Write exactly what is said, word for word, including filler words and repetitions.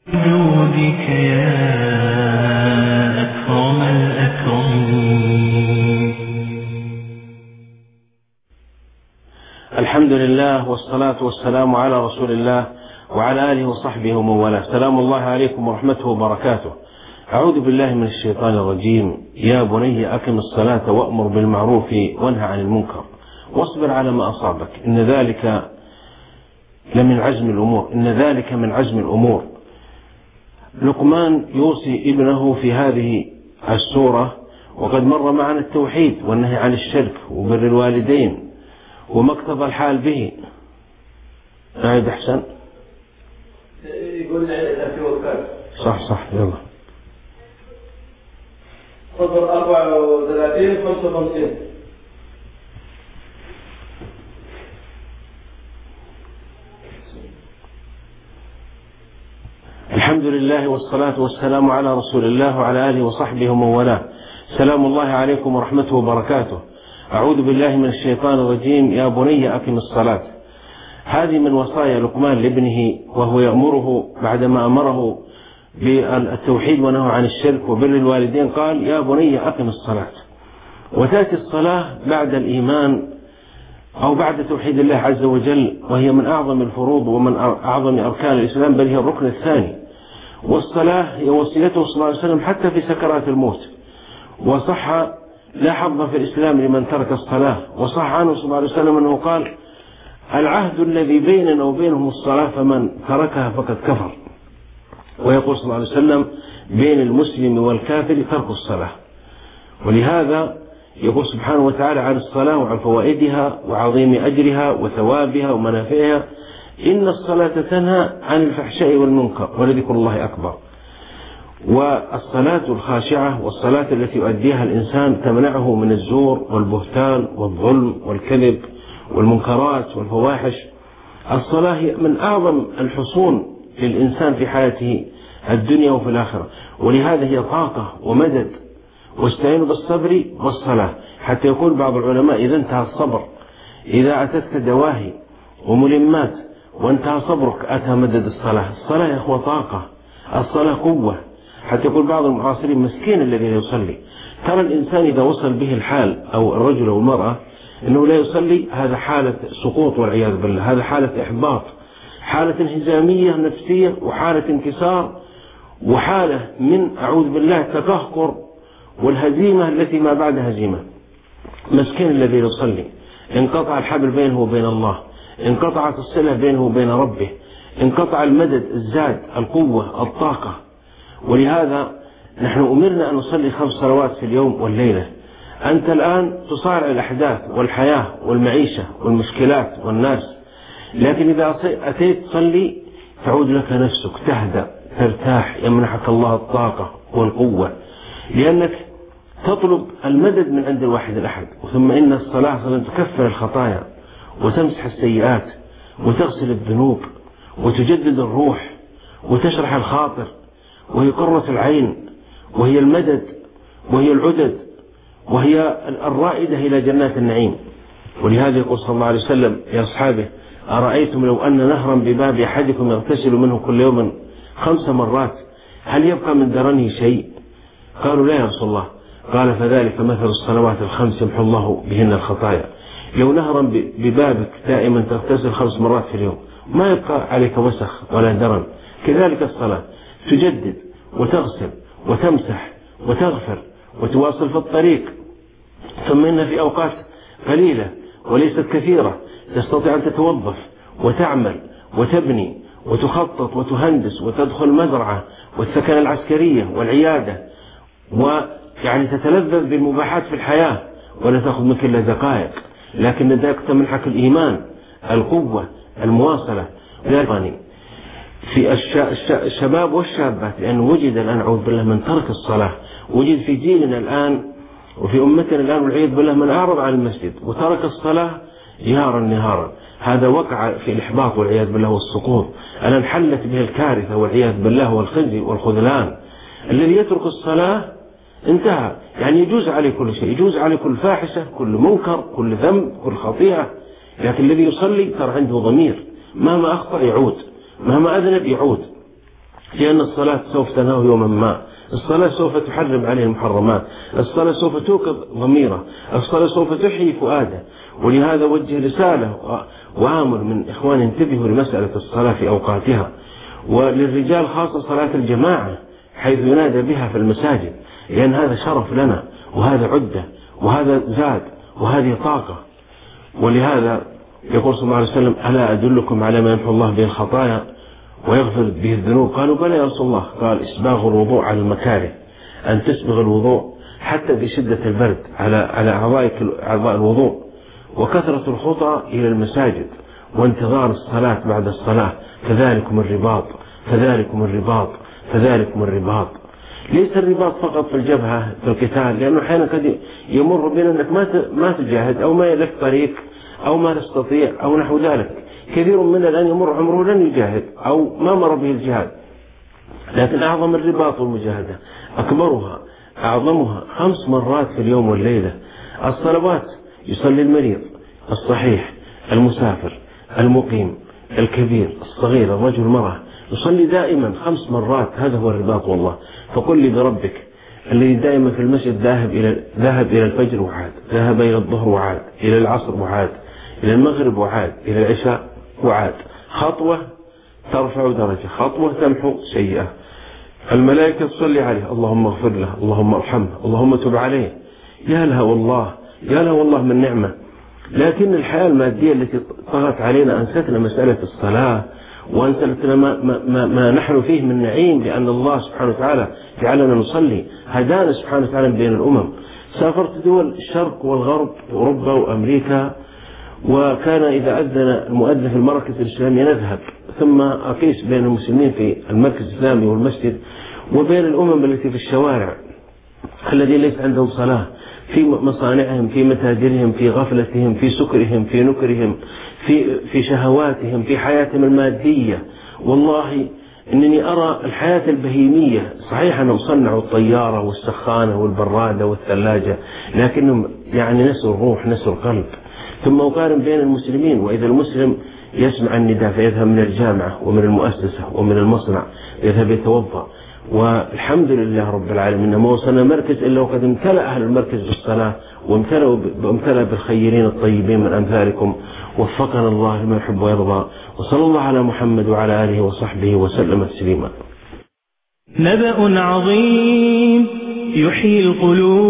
جودك يا أكرم الأكرمين. الحمد لله والصلاة والسلام على رسول الله وعلى آله وصحبه ومن والاه. سلام الله عليكم ورحمته وبركاته. أعوذ بالله من الشيطان الرجيم. يا بني أقم الصلاة وأمر بالمعروف وانهى عن المنكر واصبر على ما أصابك إن ذلك لمن عزم الأمور إن ذلك من عزم الأمور. لقمان يوصي ابنه في هذه السورة، وقد مر معنا التوحيد والنهي عن الشرك وبر الوالدين وما اقتضى الحال به. أعيد أحسن. يقول في وفاة صح صح يلا. صفر أربعة وثلاثين خمسة وخمسين. الحمد لله والصلاة والسلام على رسول الله وعلى آله وصحبه ومن والاه. سلام الله عليكم ورحمته وبركاته. أعوذ بالله من الشيطان الرجيم. يا بني أقم الصلاة. هذه من وصايا لقمان لابنه، وهو يأمره بعدما أمره بالتوحيد ونهى عن الشرك وبر الوالدين قال يا بني أقم الصلاة. وتأتي الصلاة بعد الإيمان أو بعد توحيد الله عز وجل، وهي من أعظم الفروض ومن أعظم أركان الإسلام، بل هي الركن الثاني. والصلاة هي وصيته صلى الله عليه وسلم حتى في سكرات الموت. وصح لا حظ في الإسلام لمن ترك الصلاة. وصح عنه صلى الله عليه وسلم أنه قال العهد الذي بيننا وبينهم الصلاة فمن تركها فقد كفر. ويقول صلى الله عليه وسلم بين المسلم والكافر ترك الصلاة. ولهذا يقول سبحانه وتعالى عن الصلاة وعن فوائدها وعظيم أجرها وثوابها ومنافعها إن الصلاة تنهى عن الفحشاء والمنكر ولذكر الله أكبر. والصلاة الخاشعة والصلاة التي يؤديها الإنسان تمنعه من الزور والبهتان والظلم والكذب والمنكرات والفواحش. الصلاة هي من أعظم الحصون للإنسان في حياته الدنيا وفي الآخرة، ولهذا هي طاقة ومدد. واستعينوا بالصبر والصلاة. حتى يقول بعض العلماء إذا انتهى الصبر، إذا أتتك دواهي وملمات وانتهى صبرك أتى مدد الصلاة. الصلاة يا أخوة طاقة، الصلاة قوة. حتى يقول بعض المعاصرين مسكين الذي لا يصلي. ترى الإنسان إذا وصل به الحال أو الرجل أو المرأة أنه لا يصلي، هذا حالة سقوط والعياذ بالله، هذا حالة إحباط، حالة انهزامية نفسية وحالة انكسار وحالة من أعوذ بالله التقهقر والهزيمة التي ما بعد هزيمة. مسكين الذي يصلي، انقطع الحبل بينه وبين الله، انقطعت الصلة بينه وبين ربه، انقطع المدد الزاد القوة الطاقة. ولهذا نحن أمرنا أن نصلي خمس صلوات في اليوم والليلة. أنت الآن تصارع الأحداث والحياة والمعيشة والمشكلات والناس، لكن إذا أتيت تصلي تعود لك نفسك، تهدأ، ترتاح، يمنحك الله الطاقة والقوة، لأنك تطلب المدد من عند الواحد الأحد. ثم إن الصلاة تكفر الخطايا وتمسح السيئات وتغسل الذنوب وتجدد الروح وتشرح الخاطر، وهي قرة العين وهي المدد وهي العدد وهي الرائدة إلى جنات النعيم. ولهذا يقول صلى الله عليه وسلم لأصحابه أرأيتم لو أن نهرا بباب أحدكم يغتسل منه كل يوم خمس مرات هل يبقى من درنه شيء؟ قالوا لا يا رسول الله. قال فذلك مثل الصلوات الخمس يمحو الله بهن الخطايا. لو نهرا ببابك دائما تغتسل خمس مرات في اليوم ما يبقى عليك وسخ ولا درن. كذلك الصلاة تجدد وتغسل وتمسح وتغفر وتواصل في الطريق. ثم إن في أوقات قليلة وليست كثيرة تستطيع أن تتوظف وتعمل وتبني وتخطط وتهندس وتدخل المزرعة والسكن العسكرية والعيادة، ويعني تتلذذ بالمباحات في الحياة ولا تأخذ منك إلا دقائق، لكن ذاك تمنحك الإيمان القوة المواصلة. في الشباب والشابات، لأن وجد الآن أعوذ بالله من ترك الصلاة، وجد في جيلنا الآن وفي أمتنا الآن والعياذ بالله من أعرض عن المسجد وترك الصلاة جهارا نهارا. هذا وقع في الإحباط والعياذ بالله والسقوط. الآن حلت به الكارثة والعياذ بالله والخزي والخذلان. الذي يترك الصلاة انتهى، يعني يجوز عليه كل شيء، يجوز عليه كل فاحشة، كل منكر، كل ذنب، كل خطيئة. لكن الذي يصلي ترى عنده ضمير، مهما أخطأ يعود، مهما أذنب يعود. لأن الصلاة سوف تنهى يوما ما، الصلاة سوف تحرم عليه المحرمات، الصلاة سوف توقظ ضميره، الصلاة سوف تحيي فؤاده. ولهذا وجه رسالة وآمر من إخواني انتبهوا لمسألة الصلاة في أوقاتها. وللرجال خاصة صلاة الجماعة حيث ينادى بها في المساجد، لأن هذا شرف لنا، وهذا عدة، وهذا زاد، وهذه طاقة. ولهذا يقول صلى الله عليه وسلم: ألا أدلكم على ما يمحو الله به الخطايا ويغفر به الذنوب؟ قالوا: بلى يا رسول الله. قال: إسباغ الوضوء على المكاره، أن تسبغ الوضوء حتى في شدة البرد على على أعضاء الوضوء، وكثرة الخطى إلى المساجد، وانتظار الصلاة بعد الصلاة، فذلكم الرباط فذلكم الرباط فذلكم الرباط. ليس الرباط فقط في الجبهة في القتال، لأنه أحيانا قد يمر بنا أنك ما ما تجاهد، أو ما لك طريق، أو ما تستطيع، أو نحو ذلك. كثير منا الآن يمر عمره لن يجاهد، أو ما مر به الجهاد. لكن أعظم الرباط والمجاهدة أكبرها أعظمها خمس مرات في اليوم والليلة. الصلوات يصلي المريض، الصحيح، المسافر، المقيم، الكبير، الصغير، الرجل، المرأة، يصلي دائما خمس مرات. هذا هو الرباط والله. فقل لي بربك الذي دائما في المسجد ذاهب إلى ذهب إلى الفجر وعاد، ذهب إلى الظهر وعاد، إلى العصر وعاد، إلى المغرب وعاد، إلى العشاء وعاد. خطوة ترفع درجة، خطوة تمحو سيئة. الملائكة تصلي عليه: اللهم اغفر له، اللهم ارحمه، اللهم تب عليه. يا لها والله، يا لها والله من نعمة. لكن الحياة المادية التي طغت علينا أنستنا مسألة الصلاة، وأنستنا ما, ما, ما نحن فيه من نعيم، لأن الله سبحانه وتعالى جعلنا نصلي، هدانا سبحانه وتعالى بين الأمم. سافرت دول الشرق والغرب، أوروبا وأمريكا، وكان إذا أذن المؤذن في المركز الإسلامي نذهب، ثم أقيس بين المسلمين في المركز الإسلامي والمسجد، وبين الأمم التي في الشوارع الذين ليس عندهم صلاة، في مصانعهم، في متاجرهم، في غفلتهم، في سكرهم، في نكرهم، في في شهواتهم، في حياتهم المادية. والله إنني أرى الحياة البهيمية. صحيح أنهم صنعوا الطيارة والسخانة والبرادة والثلاجة، لكنهم يعني نسوا الروح، نسوا القلب. ثم أقارن بين المسلمين، وإذا المسلم يسمع النداء فيذهب من الجامعة ومن المؤسسة ومن المصنع، يذهب يتوضأ. والحمد لله رب العالمين ما وصلنا مركز إلا وقد امتلأ أهل المركز بالصلاة، وامتلأ بالخيرين الطيبين من أمثالكم. وفقنا الله لما يحب ويرضى، وصلى الله على محمد وعلى آله وصحبه وسلم تسليما. نبأ عظيم يحيي القلوب.